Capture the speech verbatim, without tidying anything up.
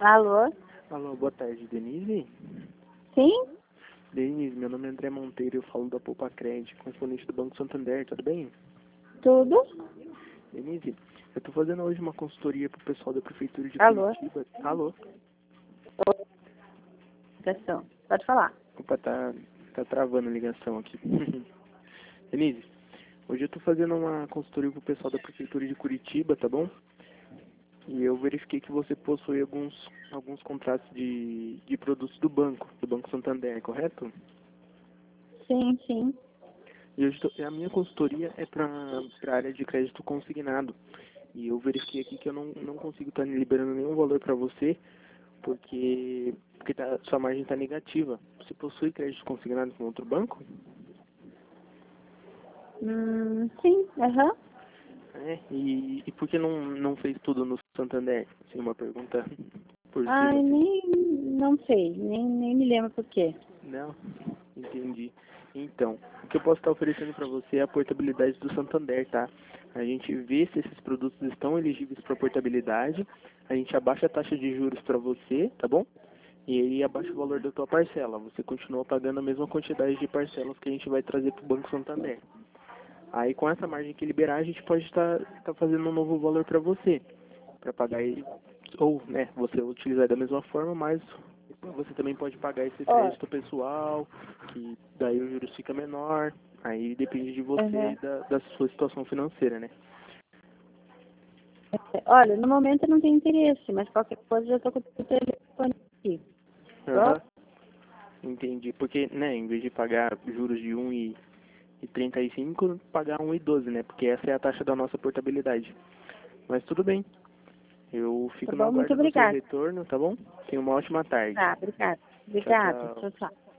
Alô? Alô, boa tarde, Denise? Sim? Denise, meu nome é André Monteiro, eu falo da Poupa Crédito, correspondente do Banco Santander, tudo bem? Tudo? Denise, eu tô fazendo hoje uma consultoria pro pessoal da Prefeitura de Alô? Curitiba. Alô? Ligação. Pode falar. Opa, tá, tá travando a ligação aqui. Denise, hoje eu tô fazendo uma consultoria pro pessoal da Prefeitura de Curitiba, tá bom? E eu verifiquei que você possui alguns, alguns contratos de, de produtos do banco, do Banco Santander, correto? Sim, sim. E hoje tô- a minha consultoria é para a área de crédito consignado. E eu verifiquei aqui que eu não, não consigo estar liberando nenhum valor para você, porque, porque tá, sua margem está negativa. Você possui crédito consignado com outro banco? Hum, sim, aham. É, e, e por que não, não fez tudo no Santander? Assim, uma pergunta por cima, Ai, assim. nem, não sei, nem, nem me lembro por quê. Não, entendi. Então, o que eu posso estar oferecendo para você é a portabilidade do Santander, tá? A gente vê se esses produtos estão elegíveis para portabilidade, a gente abaixa a taxa de juros para você, tá bom? E aí abaixa o valor da tua parcela. Você continua pagando a mesma quantidade de parcelas que a gente vai trazer para o Banco Santander. Aí com essa margem que liberar, a gente pode estar estar fazendo um novo valor para você, para pagar ele, ou né, você utilizar da mesma forma, mas você também pode pagar esse Ó, crédito pessoal, que daí o juros fica menor, aí depende de você aham. e da, da sua situação financeira, né? Olha, no momento eu não tenho interesse, mas qualquer coisa eu tô com o telefone aqui. Bom? Aham, entendi. Porque, né, em vez de pagar juros de um e trinta e cinco, pagar um e doze, né? Porque essa é a taxa da nossa portabilidade. Mas tudo bem, eu Tá fico no bom? Muito aguardo do seu obrigada. retorno, tá bom? Tenha uma ótima tarde. Tá, obrigada. Tchau, Obrigada. tchau. Tchau, tchau.